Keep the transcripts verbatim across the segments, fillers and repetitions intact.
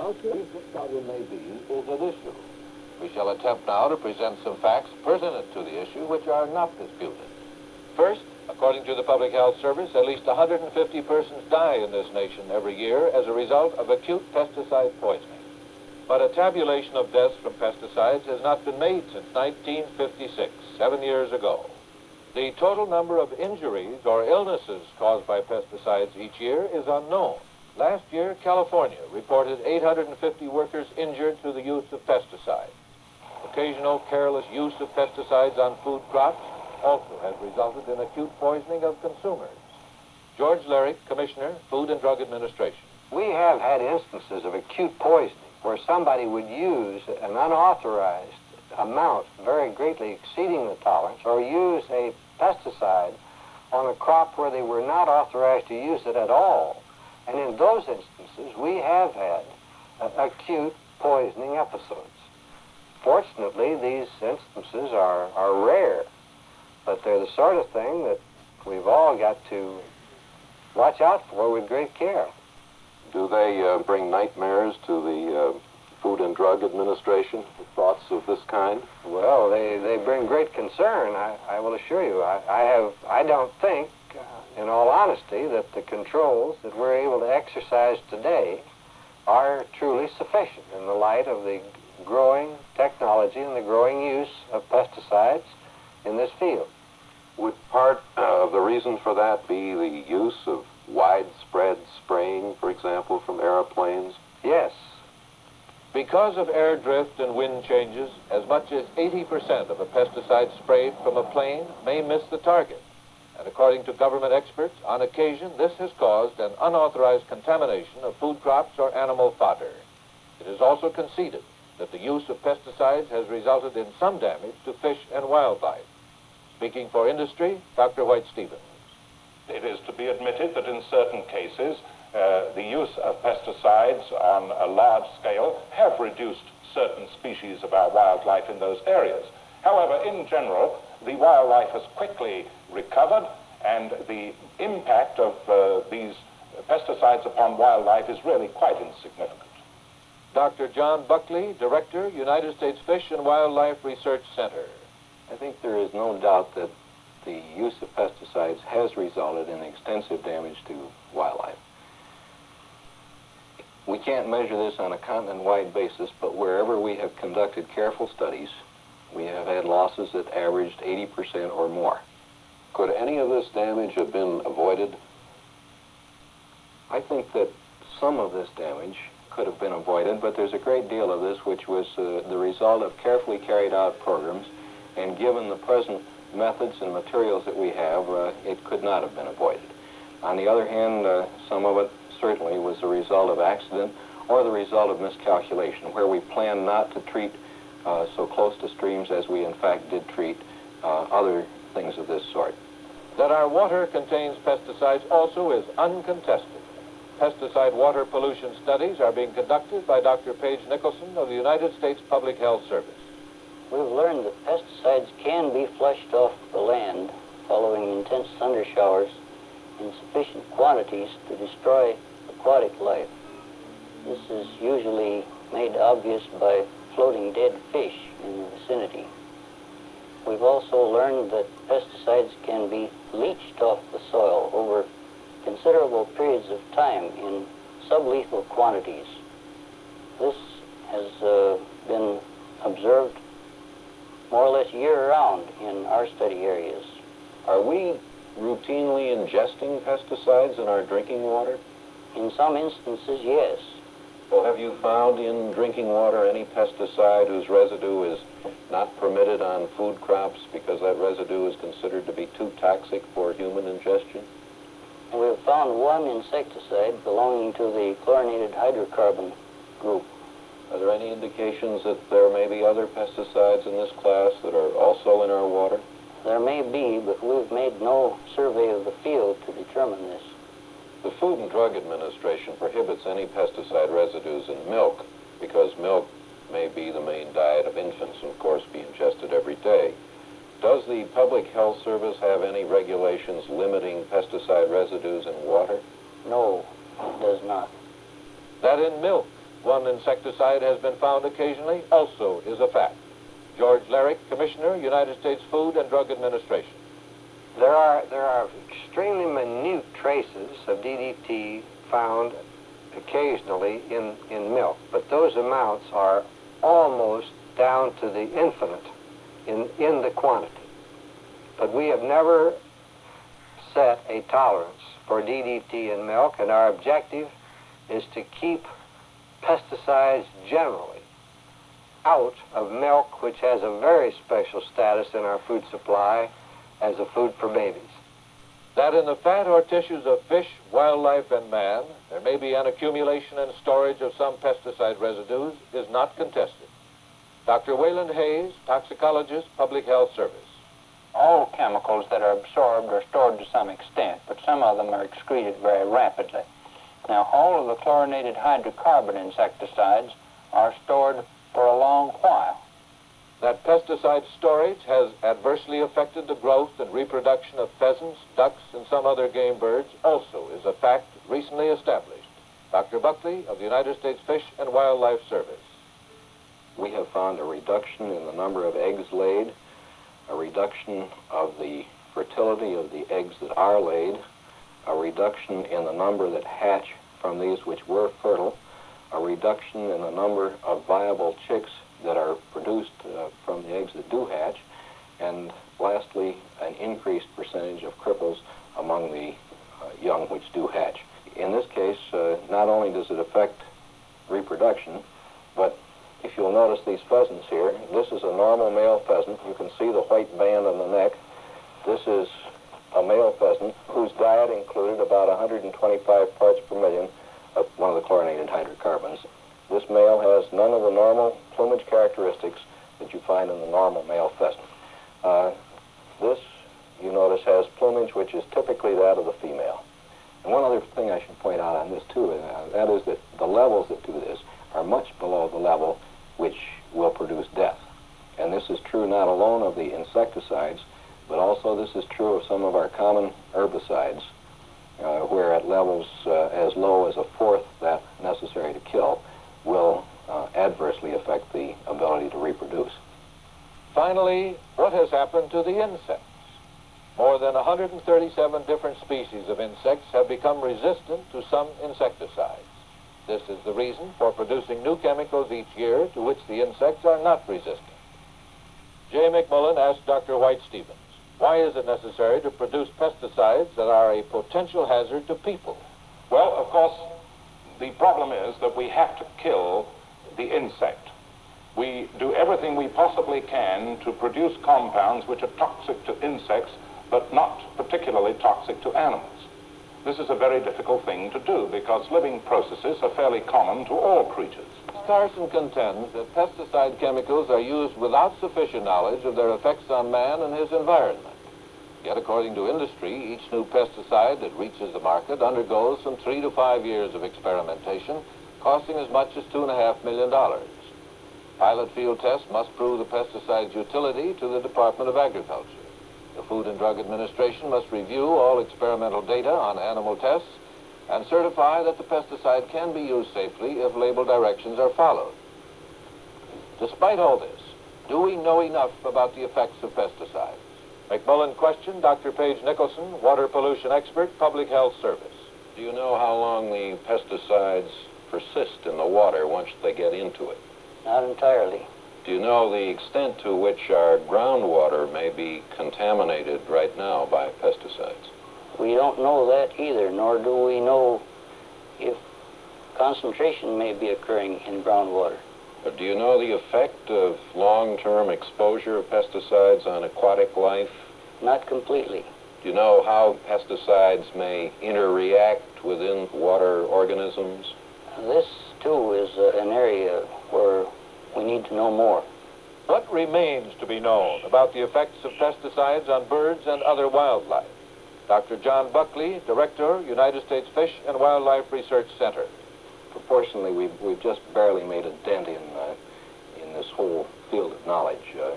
how serious this problem may be is at issue. We shall attempt now to present some facts pertinent to the issue which are not disputed. First, according to the Public Health Service, at least one hundred fifty persons die in this nation every year as a result of acute pesticide poisoning. But a tabulation of deaths from pesticides has not been made since nineteen fifty-six, seven years ago. The total number of injuries or illnesses caused by pesticides each year is unknown. Last year, California reported eight hundred fifty workers injured through the use of pesticides. Occasional careless use of pesticides on food crops also has resulted in acute poisoning of consumers. George Lerick, Commissioner, Food and Drug Administration. We have had instances of acute poisoning where somebody would use an unauthorized amount, very greatly exceeding the tolerance, or use a pesticide on a crop where they were not authorized to use it at all. And in those instances, we have had uh, acute poisoning episodes. Fortunately, these instances are, are rare, but they're the sort of thing that we've all got to watch out for with great care. Do they uh, bring nightmares to the uh, Food and Drug Administration, thoughts of this kind? Well, they, they bring great concern, I, I will assure you. I, I, have, I don't think, uh, in all honesty, that the controls that we're able to exercise today are truly sufficient in the light of the growing technology and the growing use of pesticides in this field. Would part of the reason for that be the use of widespread spraying, for example, from airplanes? Yes. Because of air drift and wind changes, as much as eighty percent of a pesticide sprayed from a plane may miss the target. And according to government experts, on occasion, this has caused an unauthorized contamination of food crops or animal fodder. It is also conceded that the use of pesticides has resulted in some damage to fish and wildlife. Speaking for industry, Doctor White Stevens. It is to be admitted that in certain cases, uh, the use of pesticides on a large scale have reduced certain species of our wildlife in those areas. However, in general, the wildlife has quickly recovered, and the impact of uh, these pesticides upon wildlife is really quite insignificant. Doctor John Buckley, Director, United States Fish and Wildlife Research Center. I think there is no doubt that the use of pesticides has resulted in extensive damage to wildlife. We can't measure this on a continent-wide basis, but wherever we have conducted careful studies, we have had losses that averaged eighty percent or more. Could any of this damage have been avoided? I think that some of this damage could have been avoided, but there's a great deal of this which was uh, the result of carefully carried out programs, and given the present methods and materials that we have, uh, it could not have been avoided. On the other hand, uh, some of it certainly was the result of accident or the result of miscalculation, where we planned not to treat uh, so close to streams as we in fact did treat uh, other things of this sort. That our water contains pesticides also is uncontested. Pesticide water pollution studies are being conducted by Doctor Paige Nicholson of the United States Public Health Service. We've learned that pesticides can be flushed off the land following intense thunder showers in sufficient quantities to destroy aquatic life. This is usually made obvious by floating dead fish in the vicinity. We've also learned that pesticides can be leached off the soil over considerable periods of time in sublethal quantities. This has uh, been observed more or less year-round in our study areas. Are we routinely ingesting pesticides in our drinking water? In some instances, yes. Well, have you found in drinking water any pesticide whose residue is not permitted on food crops because that residue is considered to be too toxic for human ingestion? We've found one insecticide belonging to the chlorinated hydrocarbon group. Are there any indications that there may be other pesticides in this class that are also in our water? There may be, but we've made no survey of the field to determine this. The Food and Drug Administration prohibits any pesticide residues in milk because milk may be the main diet of infants and, of course, be ingested every day. Does the Public Health Service have any regulations limiting pesticide residues in water? No, it does not. That in milk, one insecticide has been found occasionally also is a fact. George Larrick, Commissioner, United States Food and Drug Administration. There are, there are extremely minute traces of D D T found occasionally in, in milk, but those amounts are almost down to the infinite in, in the quantity. But we have never set a tolerance for D D T in milk, and our objective is to keep pesticides generally out of milk, which has a very special status in our food supply as a food for babies. That in the fat or tissues of fish, wildlife, and man, there may be an accumulation and storage of some pesticide residues is not contested. Doctor Wayland Hayes, toxicologist, Public Health Service. All chemicals that are absorbed are stored to some extent, but some of them are excreted very rapidly. Now, all of the chlorinated hydrocarbon insecticides are stored for a long while. That pesticide storage has adversely affected the growth and reproduction of pheasants, ducks, and some other game birds also is a fact recently established. Doctor Buckley of the United States Fish and Wildlife Service. We have found a reduction in the number of eggs laid, a reduction of the fertility of the eggs that are laid, a reduction in the number that hatch from these which were fertile, a reduction in the number of viable chicks that are produced uh, from the eggs that do hatch, and lastly, an increased percentage of cripples among the uh, young which do hatch. In this case, uh, not only does it affect reproduction, but if you'll notice these pheasants here, this is a normal male pheasant. You can see the white band on the neck. This is a male pheasant whose diet included about one hundred twenty-five parts per million of one of the chlorinated hydrocarbons. This male has none of the normal plumage characteristics that you find in the normal male pheasant. Uh, this, you notice, has plumage which is typically that of the female. And one other thing I should point out on this, too, uh, that is that the levels that do this are much below the level which will produce death. And this is true not alone of the insecticides, but also this is true of some of our common herbicides, uh, where at levels uh, as low as a fourth that necessary to kill will uh, adversely affect the ability to reproduce. Finally, what has happened to the insects? More than one hundred thirty-seven different species of insects have become resistant to some insecticides. This is the reason for producing new chemicals each year to which the insects are not resistant. Jay McMullen asked Doctor White-Stevens, why is it necessary to produce pesticides that are a potential hazard to people? Well, of course, the problem is that we have to kill the insect. We do everything we possibly can to produce compounds which are toxic to insects, but not particularly toxic to animals. This is a very difficult thing to do because living processes are fairly common to all creatures. Carson contends that pesticide chemicals are used without sufficient knowledge of their effects on man and his environment. Yet, according to industry, each new pesticide that reaches the market undergoes from three to five years of experimentation, costing as much as two and a half million dollars. Pilot field tests must prove the pesticide's utility to the Department of Agriculture. The Food and Drug Administration must review all experimental data on animal tests and certify that the pesticide can be used safely if label directions are followed. Despite all this, do we know enough about the effects of pesticides? McMullen questioned Doctor Paige Nicholson, water pollution expert, Public Health Service. Do you know how long the pesticides persist in the water once they get into it? Not entirely. Do you know the extent to which our groundwater may be contaminated right now by pesticides? We don't know that either, nor do we know if concentration may be occurring in groundwater. But do you know the effect of long-term exposure of pesticides on aquatic life? Not completely. Do you know how pesticides may interreact within water organisms? This, too, is uh, an area where we need to know more. What remains to be known about the effects of pesticides on birds and other wildlife? Doctor John Buckley, Director, United States Fish and Wildlife Research Center. Proportionally, we've, we've just barely made a dent in, uh, in this whole field of knowledge. Uh,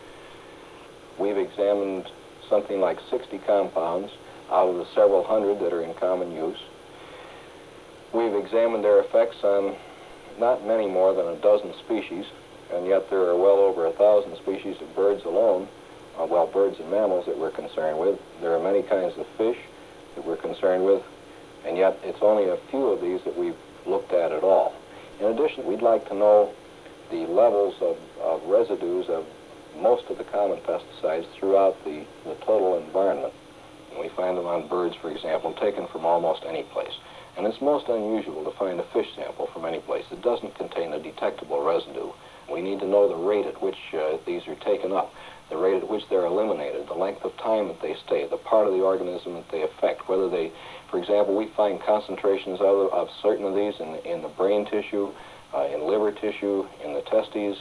we've examined something like sixty compounds out of the several hundred that are in common use. We've examined their effects on not many more than a dozen species, and yet there are well over a thousand species of birds alone, uh, well, birds and mammals that we're concerned with. There are many kinds of fish that we're concerned with, and yet it's only a few of these that we've looked at at all. In addition, we'd like to know the levels of, of residues of most of the common pesticides throughout the, the total environment. And we find them on birds, for example, taken from almost any place. And it's most unusual to find a fish sample from any place that doesn't contain a detectable residue. We need to know the rate at which uh, these are taken up, the rate at which they're eliminated, the length of time that they stay, the part of the organism that they affect, whether they, for example, we find concentrations of, of certain of these in, in the brain tissue, uh, in liver tissue, in the testes,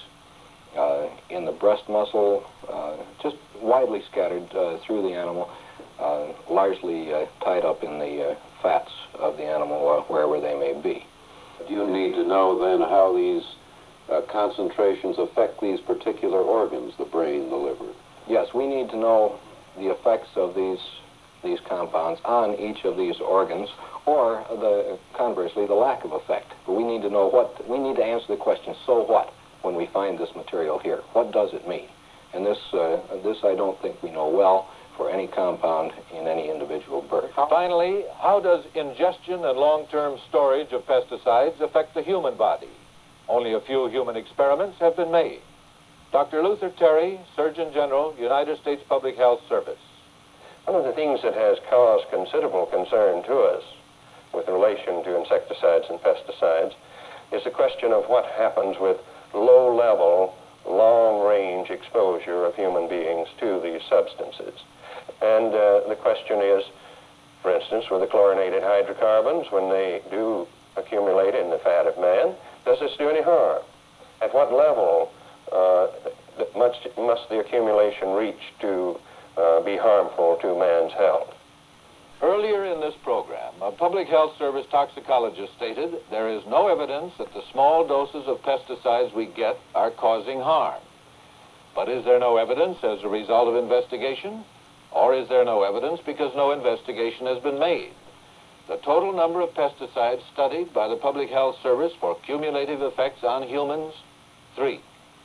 uh, in the breast muscle, uh, just widely scattered uh, through the animal, uh, largely uh, tied up in the uh, fats of the animal, uh, wherever they may be. Do you need to know then how these uh, concentrations affect these particular organs, the brain, the liver? Yes, we need to know the effects of these these compounds on each of these organs, or the conversely, the lack of effect. But we need to know what, we need to answer the question, so what, when we find this material here? What does it mean? And this, uh, this I don't think we know well for any compound in any individual bird. Finally, how does ingestion and long-term storage of pesticides affect the human body? Only a few human experiments have been made. Doctor Luther Terry, Surgeon General, United States Public Health Service. One of the things that has caused considerable concern to us with relation to insecticides and pesticides is the question of what happens with low-level, long-range exposure of human beings to these substances. And uh, the question is, for instance, with the chlorinated hydrocarbons, when they do accumulate in the fat of man, does this do any harm? At what level uh, must, must the accumulation reach to uh, be harmful to man's health? Earlier in this program, a Public Health Service toxicologist stated there is no evidence that the small doses of pesticides we get are causing harm. But is there no evidence as a result of investigation? Or is there no evidence because no investigation has been made? The total number of pesticides studied by the Public Health Service for cumulative effects on humans, three.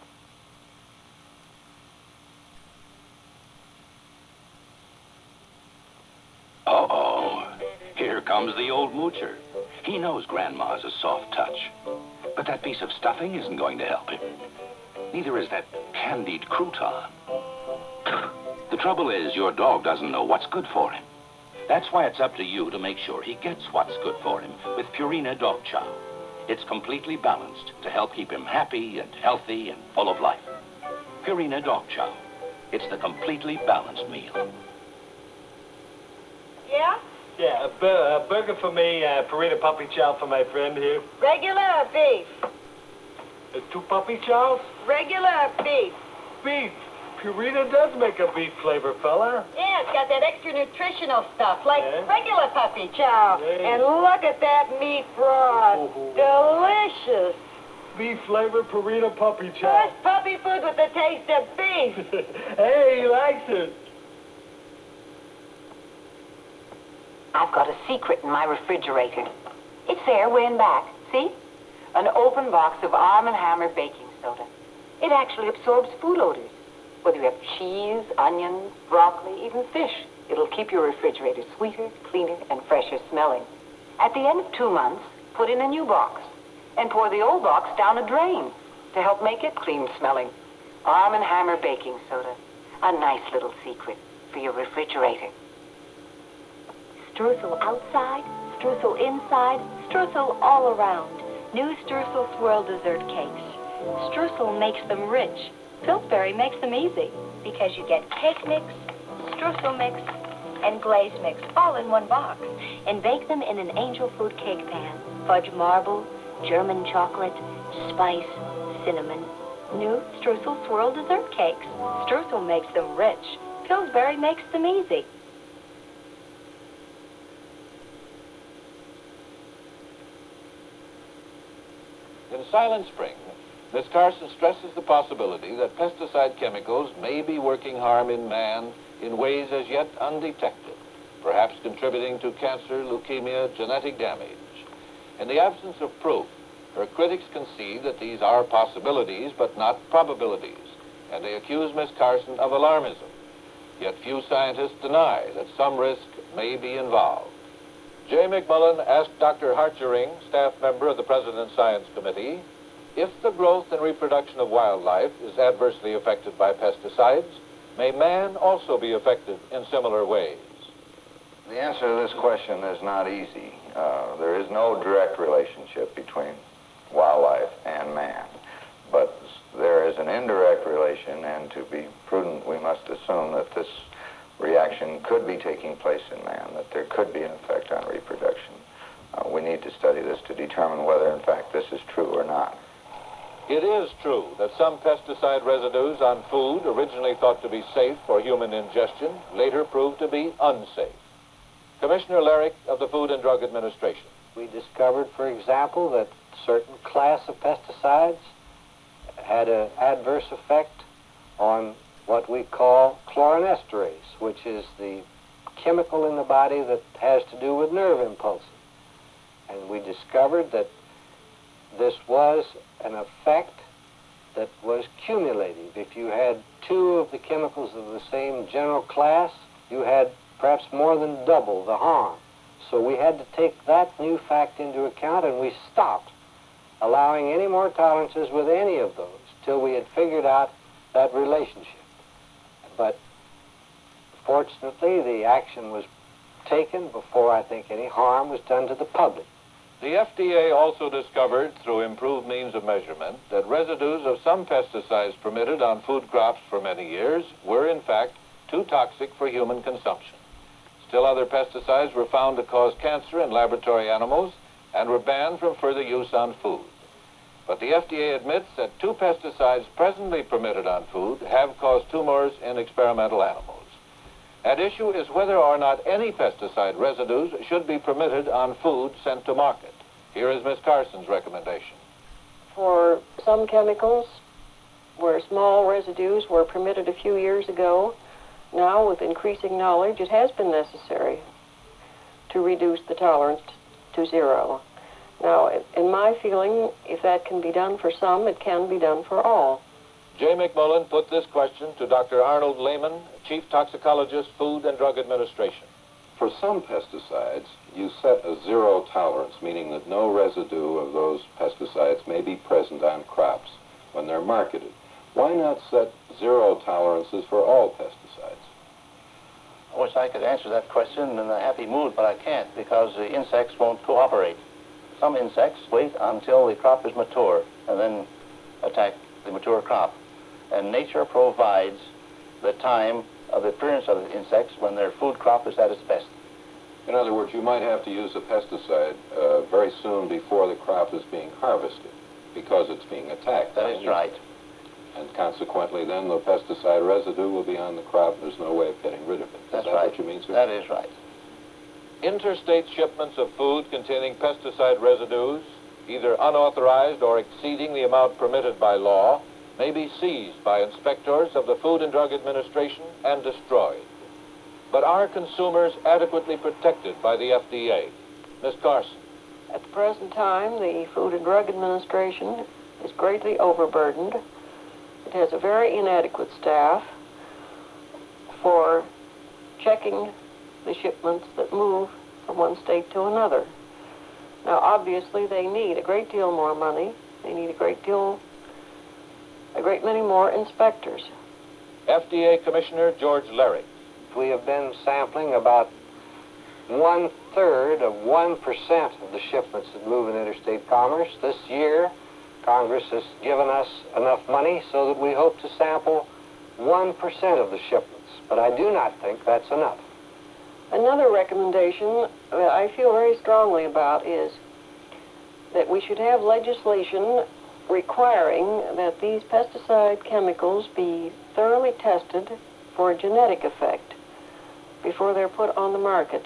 Uh-oh. Here comes the old moocher. He knows Grandma's a soft touch. But that piece of stuffing isn't going to help him. Neither is that candied crouton. The trouble is, your dog doesn't know what's good for him. That's why it's up to you to make sure he gets what's good for him with Purina Dog Chow. It's completely balanced to help keep him happy and healthy and full of life. Purina Dog Chow. It's the completely balanced meal. Yeah? Yeah, a, bur a burger for me, uh, Purina Puppy Chow for my friend here. Regular or beef? Uh, two Puppy Chows? Regular or beef? Beef. Purina does make a beef flavor, fella. Yeah, it's got that extra nutritional stuff, like Yeah? regular puppy chow. Yeah. And look at that meat broth. Ooh. Delicious. Beef flavor Purina Puppy Chow. First puppy food with the taste of beef. Hey, he likes it. I've got a secret in my refrigerator. It's there, way in back. See? An open box of Arm and Hammer baking soda. It actually absorbs food odors. Whether you have cheese, onions, broccoli, even fish, it'll keep your refrigerator sweeter, cleaner, and fresher smelling. At the end of two months, put in a new box and pour the old box down a drain to help make it clean smelling. Arm and Hammer baking soda. A nice little secret for your refrigerator. Streusel outside, streusel inside, streusel all around. New Streusel Swirl dessert cakes. Streusel makes them rich. Pillsbury makes them easy because you get cake mix, streusel mix, and glaze mix all in one box. And bake them in an angel food cake pan. Fudge marble, German chocolate, spice, cinnamon. New Streusel Swirl dessert cakes. Streusel makes them rich. Pillsbury makes them easy. In Silent Spring, Miss Carson stresses the possibility that pesticide chemicals may be working harm in man in ways as yet undetected, perhaps contributing to cancer, leukemia, genetic damage. In the absence of proof, her critics concede that these are possibilities but not probabilities, and they accuse Miss Carson of alarmism. Yet few scientists deny that some risk may be involved. Jay McMullen asked Doctor Hartgering, staff member of the President's Science Committee, if the growth and reproduction of wildlife is adversely affected by pesticides, may man also be affected in similar ways? The answer to this question is not easy. Uh, there is no direct relationship between wildlife and man, but there is an indirect relation, and to be prudent, we must assume that this reaction could be taking place in man, that there could be an effect on reproduction. Uh, we need to study this to determine whether, in fact, this is true or not. It is true that some pesticide residues on food, originally thought to be safe for human ingestion, later proved to be unsafe. Commissioner Larick of the Food and Drug Administration. We discovered, for example, that certain class of pesticides had an adverse effect on what we call chloranesterase, which is the chemical in the body that has to do with nerve impulses. And we discovered that this was an effect that was cumulative. If you had two of the chemicals of the same general class, you had perhaps more than double the harm. So we had to take that new fact into account, and we stopped allowing any more tolerances with any of those till we had figured out that relationship. But fortunately, the action was taken before I think any harm was done to the public. The F D A also discovered, through improved means of measurement, that residues of some pesticides permitted on food crops for many years were, in fact, too toxic for human consumption. Still other pesticides were found to cause cancer in laboratory animals and were banned from further use on food. But the F D A admits that two pesticides presently permitted on food have caused tumors in experimental animals. At issue is whether or not any pesticide residues should be permitted on food sent to market. Here is Miz Carson's recommendation. For some chemicals, where small residues were permitted a few years ago, now with increasing knowledge, it has been necessary to reduce the tolerance to zero. Now, in my feeling, if that can be done for some, it can be done for all. Jay McMullen put this question to Doctor Arnold Lehman, Chief Toxicologist, Food and Drug Administration. For some pesticides, you set a zero tolerance, meaning that no residue of those pesticides may be present on crops when they're marketed. Why not set zero tolerances for all pesticides? I wish I could answer that question in a happy mood, but I can't because the insects won't cooperate. Some insects wait until the crop is mature and then attack the mature crop. And nature provides the time of the appearance of the insects when their food crop is at its best. In other words, you might have to use a pesticide uh, very soon before the crop is being harvested because it's being attacked. That is right. And consequently, then the pesticide residue will be on the crop. There's no way of getting rid of it. Is That's that right. what you mean, sir? That is right. Interstate shipments of food containing pesticide residues, either unauthorized or exceeding the amount permitted by law, may be seized by inspectors of the Food and Drug Administration and destroyed. But are consumers adequately protected by the F D A? Miz Carson. At the present time, the Food and Drug Administration is greatly overburdened. It has a very inadequate staff for checking the shipments that move from one state to another. Now, obviously, they need a great deal more money. They need a great deal, a great many more inspectors. F D A Commissioner George Larick. We have been sampling about one-third of one percent of the shipments that move in interstate commerce. This year, Congress has given us enough money so that we hope to sample one percent of the shipments. But I do not think that's enough. Another recommendation that I feel very strongly about is that we should have legislation requiring that these pesticide chemicals be thoroughly tested for a genetic effect before they're put on the market.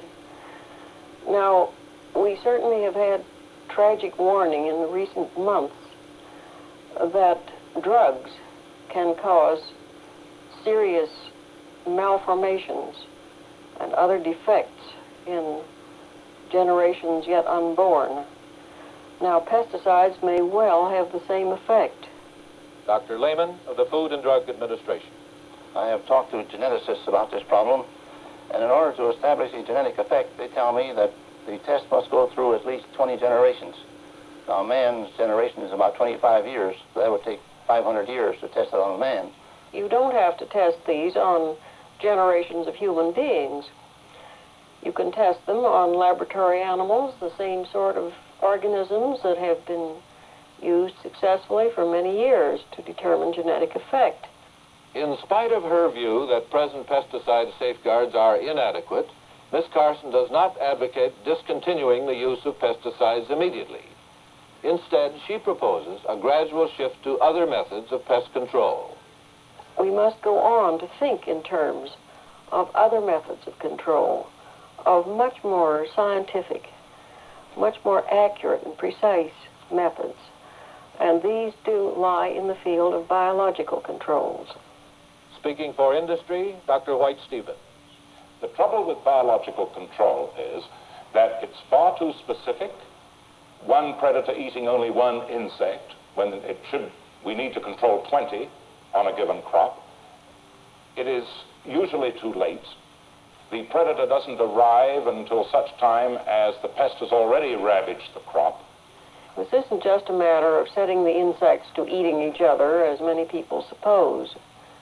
Now, we certainly have had tragic warning in the recent months that drugs can cause serious malformations and other defects in generations yet unborn. Now, pesticides may well have the same effect. Doctor Lehman of the Food and Drug Administration. I have talked to geneticists about this problem, and in order to establish a genetic effect, they tell me that the test must go through at least twenty generations. Now, a man's generation is about twenty-five years, so that would take five hundred years to test it on a man. You don't have to test these on generations of human beings. You can test them on laboratory animals, the same sort of organisms that have been used successfully for many years to determine genetic effect. In spite of her view that present pesticide safeguards are inadequate, Miz Carson does not advocate discontinuing the use of pesticides immediately. Instead, she proposes a gradual shift to other methods of pest control. We must go on to think in terms of other methods of control, of much more scientific, much more accurate and precise methods. And these do lie in the field of biological controls. Speaking for industry, Doctor White Stevens. The trouble with biological control is that it's far too specific. One predator eating only one insect, when it should, we need to control twenty on a given crop. It is usually too late. The predator doesn't arrive until such time as the pest has already ravaged the crop. This isn't just a matter of setting the insects to eating each other, as many people suppose.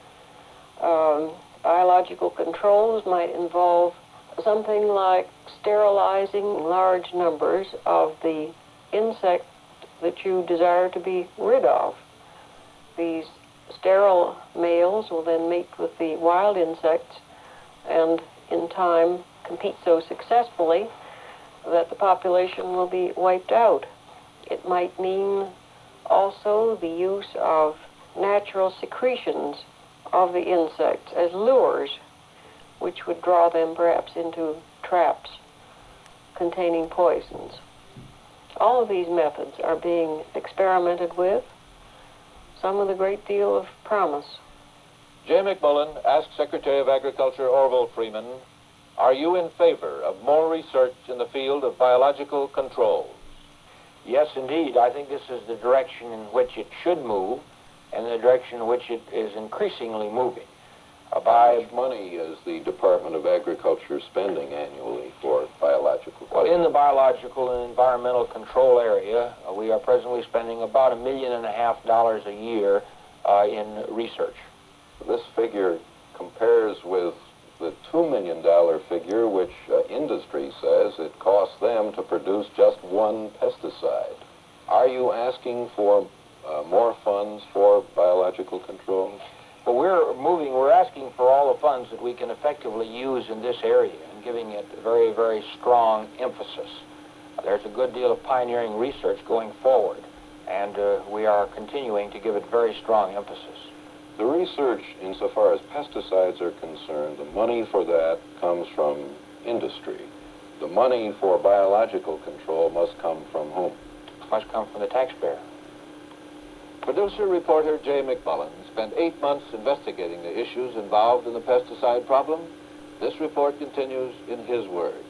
Um, biological controls might involve something like sterilizing large numbers of the insect that you desire to be rid of. These sterile males will then mate with the wild insects and in time compete so successfully that the population will be wiped out. It might mean also the use of natural secretions of the insects as lures, which would draw them perhaps into traps containing poisons. All of these methods are being experimented with, some with a great deal of promise. Jay McMullen asked Secretary of Agriculture Orville Freeman, are you in favor of more research in the field of biological control? Yes, indeed. I think this is the direction in which it should move and the direction in which it is increasingly moving. Uh, by How much money is the Department of Agriculture spending annually for biological control? Well, in the biological and environmental control area, uh, we are presently spending about a million and a half dollars a year uh, in research. This figure compares with the two million dollar figure which uh, industry says it costs them to produce just one pesticide. Are you asking for uh, more funds for biological control? Well, we're moving, we're asking for all the funds that we can effectively use in this area and giving it very, very strong emphasis. There's a good deal of pioneering research going forward, and uh, we are continuing to give it very strong emphasis. The research, insofar as pesticides are concerned, the money for that comes from industry. The money for biological control must come from whom? Must come from the taxpayer. Producer-reporter Jay McMullen spent eight months investigating the issues involved in the pesticide problem. This report continues in his words.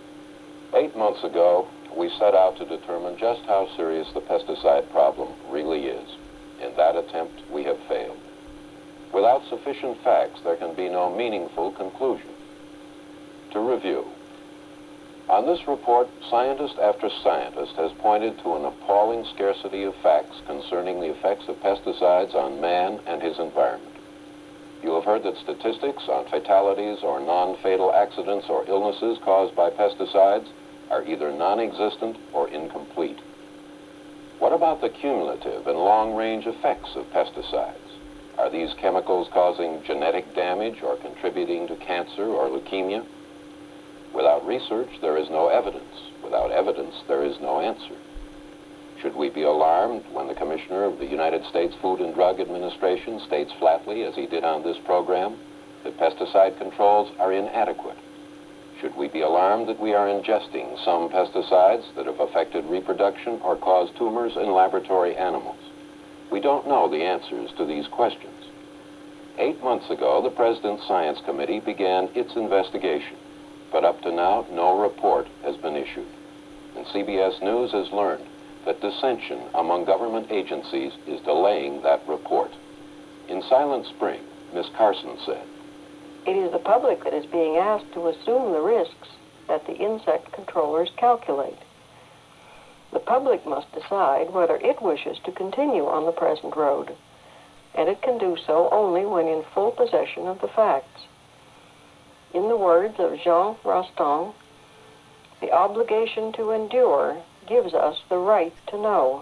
Eight months ago, we set out to determine just how serious the pesticide problem really is. In that attempt, we have failed. Without sufficient facts, there can be no meaningful conclusion. To review, on this report, scientist after scientist has pointed to an appalling scarcity of facts concerning the effects of pesticides on man and his environment. You have heard that statistics on fatalities or non-fatal accidents or illnesses caused by pesticides are either non-existent or incomplete. What about the cumulative and long-range effects of pesticides? Are these chemicals causing genetic damage or contributing to cancer or leukemia? Without research, there is no evidence. Without evidence, there is no answer. Should we be alarmed when the Commissioner of the United States Food and Drug Administration states flatly, as he did on this program, that pesticide controls are inadequate? Should we be alarmed that we are ingesting some pesticides that have affected reproduction or caused tumors in laboratory animals? We don't know the answers to these questions. Eight months ago, the President's Science Committee began its investigation, but up to now, no report has been issued. And C B S News has learned that dissension among government agencies is delaying that report. In Silent Spring, Miss Carson said, It is the public that is being asked to assume the risks that the insect controllers calculate. The public must decide whether it wishes to continue on the present road, and it can do so only when in full possession of the facts. In the words of Jean Rostand, the obligation to endure gives us the right to know.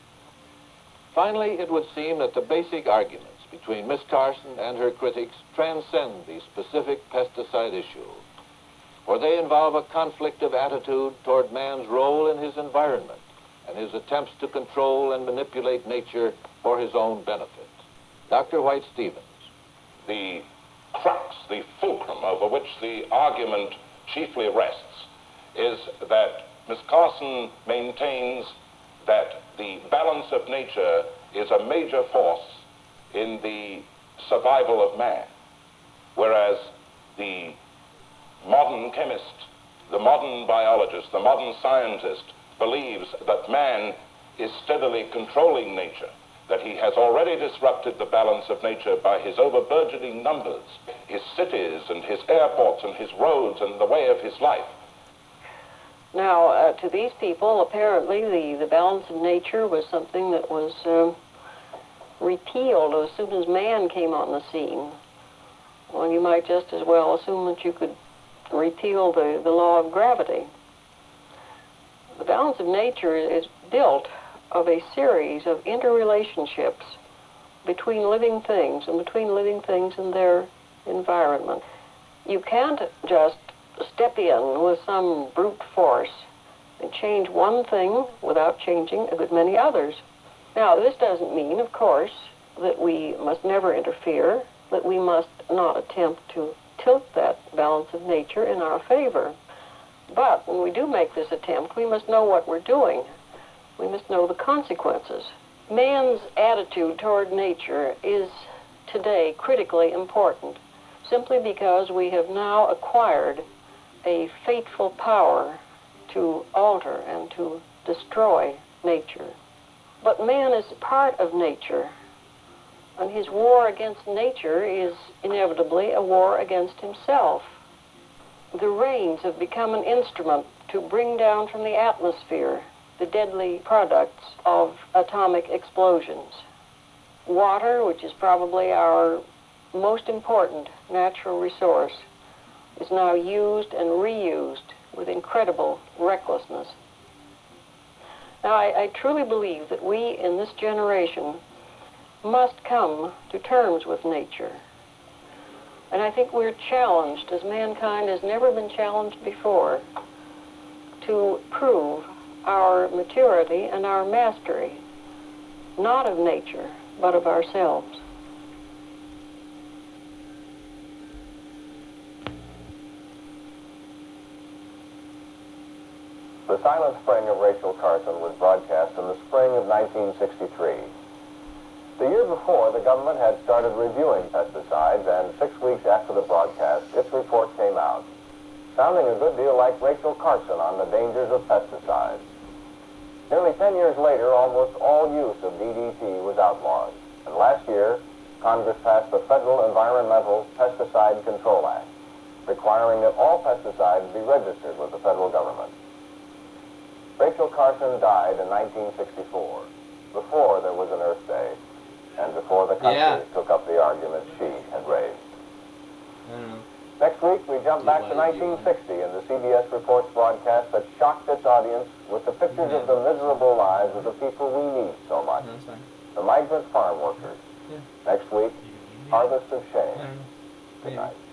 Finally, it would seem that the basic arguments between Miss Carson and her critics transcend the specific pesticide issue, for they involve a conflict of attitude toward man's role in his environment and his attempts to control and manipulate nature for his own benefit. Doctor White Stevens. The crux, the fulcrum over which the argument chiefly rests is that Miss Carson maintains that the balance of nature is a major force in the survival of man, whereas the modern chemist, the modern biologist, the modern scientist believes that man is steadily controlling nature, that he has already disrupted the balance of nature by his overburgeoning numbers, his cities and his airports and his roads and the way of his life. Now, uh, to these people, apparently the, the balance of nature was something that was uh, repealed as soon as man came on the scene. Well, you might just as well assume that you could repeal the, the law of gravity. The balance of nature is built of a series of interrelationships between living things and between living things and their environment. You can't just step in with some brute force and change one thing without changing a good many others. Now, this doesn't mean, of course, that we must never interfere, that we must not attempt to tilt that balance of nature in our favor. But when we do make this attempt, we must know what we're doing. We must know the consequences. Man's attitude toward nature is today critically important, simply because we have now acquired a fateful power to alter and to destroy nature. But man is part of nature, and his war against nature is inevitably a war against himself. The rains have become an instrument to bring down from the atmosphere the deadly products of atomic explosions. Water, which is probably our most important natural resource, is now used and reused with incredible recklessness. Now, I, I truly believe that we in this generation must come to terms with nature. And I think we're challenged, as mankind has never been challenged before, to prove our maturity and our mastery, not of nature, but of ourselves. The Silent Spring of Rachel Carson was broadcast in the spring of nineteen sixty-three. The year before, the government had started reviewing pesticides, and six weeks after the broadcast, its report came out, sounding a good deal like Rachel Carson on the dangers of pesticides. Nearly ten years later, almost all use of D D T was outlawed, and last year, Congress passed the Federal Environmental Pesticide Control Act, requiring that all pesticides be registered with the federal government. Rachel Carson died in nineteen sixty-four, before there was an Earth Day, and before the country Yeah. took up the argument she had raised. I don't know. Next week, we jump back to nineteen sixty in the C B S Reports broadcast that shocked its audience with the pictures of the miserable lives of the people we need so much, No, that's fine. the migrant farm workers. Yeah. Next week, Harvest of Shame. I don't know. Good Yeah. night.